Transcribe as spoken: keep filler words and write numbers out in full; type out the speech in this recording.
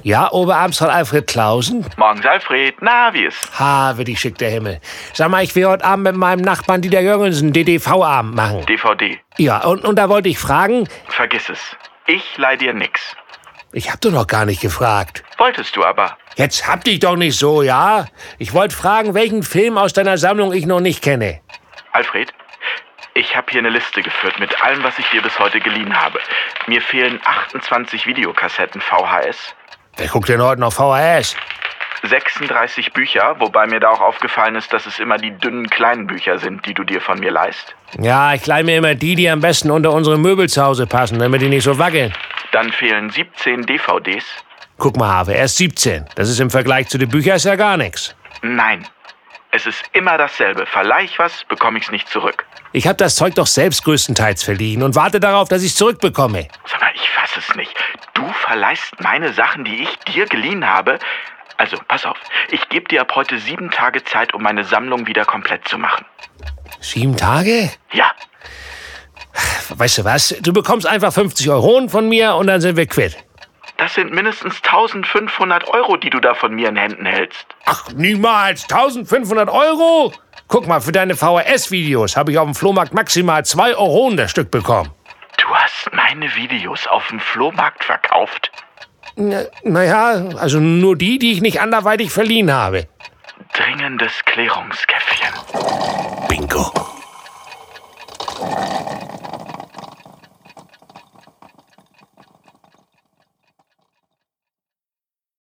Ja, Oberamtsrat Alfred Clausen? Morgens, Alfred. Na, wie ist? Ha, wie dich schickt der Himmel. Sag mal, ich will heute Abend mit meinem Nachbarn Dieter Jürgensen D D V-Abend machen. D V D. Ja, und, und da wollte ich fragen... Vergiss es. Ich leih dir nix. Ich hab doch noch gar nicht gefragt. Wolltest du aber. Jetzt hab dich doch nicht so, ja? Ich wollte fragen, welchen Film aus deiner Sammlung ich noch nicht kenne. Alfred, ich habe hier eine Liste geführt mit allem, was ich dir bis heute geliehen habe. Mir fehlen achtundzwanzig Videokassetten V H S. Wer guckt denn heute noch V H S? sechsunddreißig Bücher, wobei mir da auch aufgefallen ist, dass es immer die dünnen kleinen Bücher sind, die du dir von mir leihst. Ja, ich leih mir immer die, die am besten unter unsere Möbel zu Hause passen, damit die nicht so wackeln. Dann fehlen siebzehn D V Ds. Guck mal, Have, erst siebzehn. Das ist im Vergleich zu den Büchern ja gar nichts. Nein, es ist immer dasselbe. Verleih ich was, bekomme ich's nicht zurück. Ich habe das Zeug doch selbst größtenteils verliehen und warte darauf, dass ich's zurückbekomme. Sag mal, ich fass es nicht. Du verleihst meine Sachen, die ich dir geliehen habe. Also, pass auf. Ich gebe dir ab heute sieben Tage Zeit, um meine Sammlung wieder komplett zu machen. Sieben Tage? Ja. Weißt du was? Du bekommst einfach fünfzig Euro von mir und dann sind wir quitt. Das sind mindestens eintausendfünfhundert Euro, die du da von mir in Händen hältst. Ach, niemals. eintausendfünfhundert Euro? Guck mal, für deine V H S-Videos habe ich auf dem Flohmarkt maximal zwei Euro das Stück bekommen. Du hast meine Videos auf dem Flohmarkt verkauft? Naja, also nur die, die ich nicht anderweitig verliehen habe. Dringendes Klärungskäffchen. Bingo.